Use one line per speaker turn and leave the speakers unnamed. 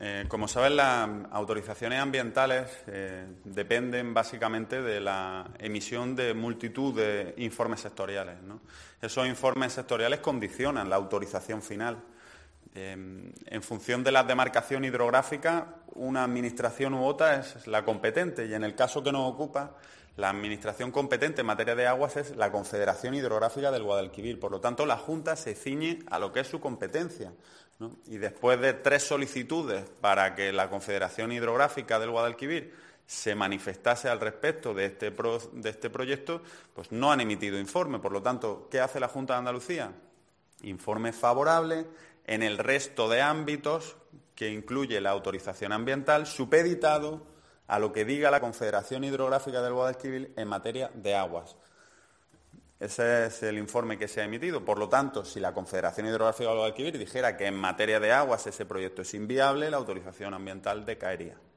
Como saben, las autorizaciones ambientales dependen básicamente de la emisión de multitud de informes sectoriales, ¿no? Esos informes sectoriales condicionan la autorización final. En función de la demarcación hidrográfica, una administración u otra es la competente, y en el caso que nos ocupa, la administración competente en materia de aguas es la Confederación Hidrográfica del Guadalquivir. Por lo tanto, la Junta se ciñe a lo que es su competencia, ¿no? Y después de 3 solicitudes para que la Confederación Hidrográfica del Guadalquivir se manifestase al respecto de este proyecto, pues no han emitido informe. Por lo tanto, ¿qué hace la Junta de Andalucía? Informe favorable en el resto de ámbitos que incluye la autorización ambiental, supeditado a lo que diga la Confederación Hidrográfica del Guadalquivir en materia de aguas. Ese es el informe que se ha emitido. Por lo tanto, si la Confederación Hidrográfica del Guadalquivir dijera que en materia de aguas ese proyecto es inviable, la autorización ambiental decaería.